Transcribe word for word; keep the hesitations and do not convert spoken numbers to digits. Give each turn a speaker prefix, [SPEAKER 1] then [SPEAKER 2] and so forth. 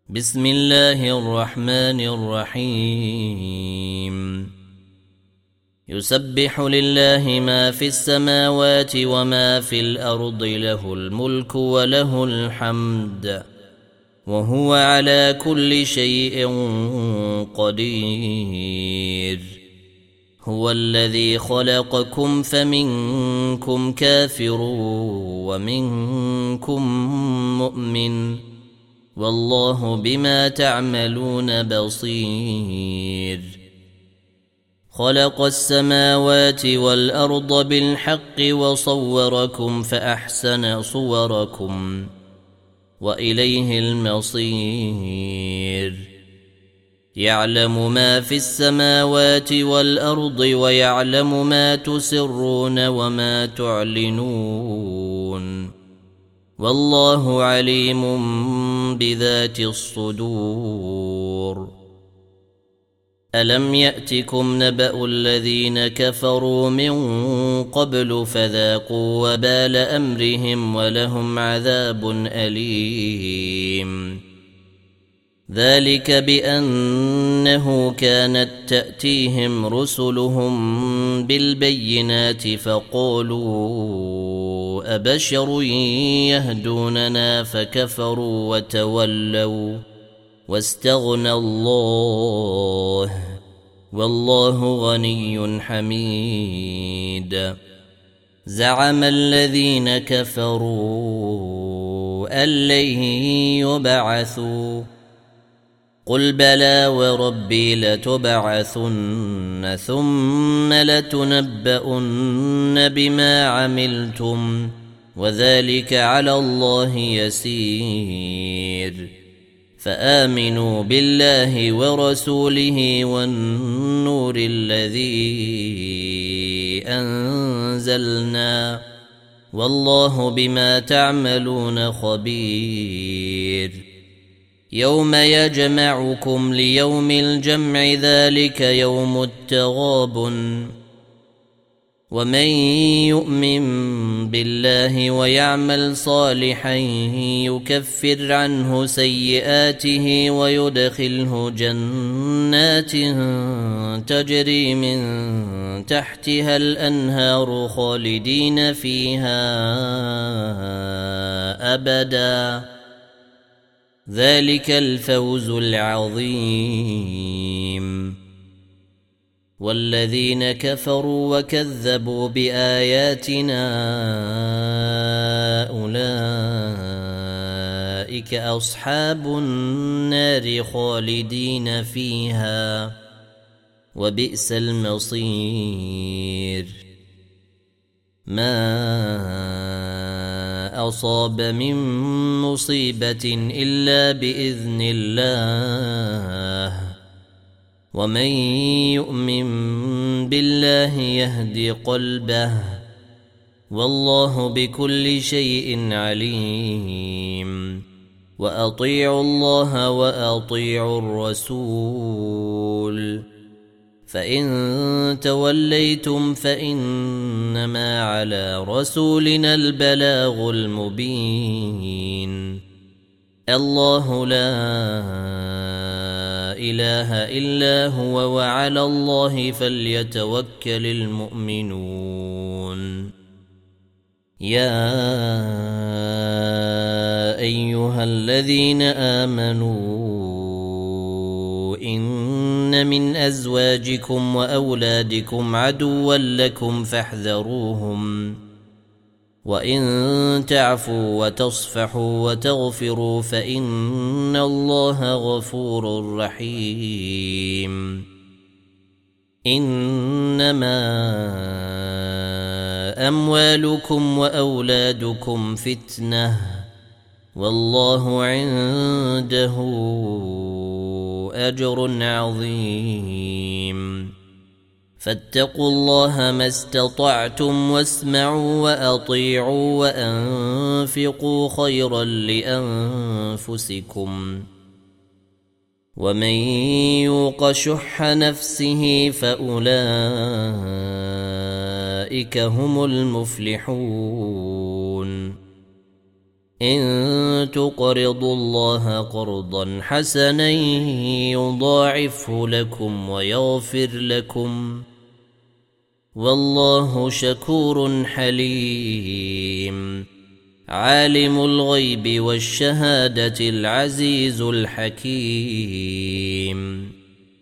[SPEAKER 1] بسم الله الرحمن الرحيم يسبح لله ما في السماوات وما في الأرض له الملك وله الحمد وهو على كل شيء قدير هو الذي خلقكم فمنكم كافر ومنكم مؤمن والله بما تعملون بصير خلق السماوات والأرض بالحق وصوركم فأحسن صوركم وإليه المصير يعلم ما في السماوات والأرض ويعلم ما تسرون وما تعلنون والله عليم بذات الصدور ألم يأتكم نبأ الذين كفروا من قبل فذاقوا وبال أمرهم ولهم عذاب أليم ذلك بأنه كانت تأتيهم رسلهم بالبينات فقالوا أبشر يهدوننا فكفروا وتولوا واستغنى الله والله غني حميد زعم الذين كفروا أن لن يبعثوا قل بلى وربي لتبعثن ثم لتنبؤن بما عملتم وذلك على الله يسير فآمنوا بالله ورسوله والنور الذي أنزلنا والله بما تعملون خبير يوم يجمعكم ليوم الجمع ذلك يوم التغابن ومن يؤمن بالله ويعمل صالحا يكفر عنه سيئاته ويدخله جنات تجري من تحتها الأنهار خالدين فيها أبدا ذلك الفوز العظيم والذين كفروا وكذبوا بآياتنا أولئك أصحاب النار خالدين فيها وبئس المصير ما أصاب من مصيبة إلا بإذن الله ومن يؤمن بالله يهد قلبه والله بكل شيء عليم وأطيعوا الله وأطيعوا الرسول فإن توليتم فإنما على رسولنا البلاغ المبين الله لا إله إلا هو وعلى الله فليتوكل المؤمنون يا أيها الذين آمنوا إن من أزواجكم وأولادكم عدوا لكم فاحذروهم وإن تعفوا وتصفحوا وتغفروا فإن الله غفور رحيم إنما أموالكم وأولادكم فتنة والله عنده أجر عظيم فاتقوا الله ما استطعتم واسمعوا وأطيعوا وأنفقوا خيرا لأنفسكم ومن يوق شح نفسه فأولئك هم المفلحون إن تقرضوا الله قرضا حسنا يضاعفه لكم ويغفر لكم والله شكور حليم عالم الغيب والشهادة العزيز الحكيم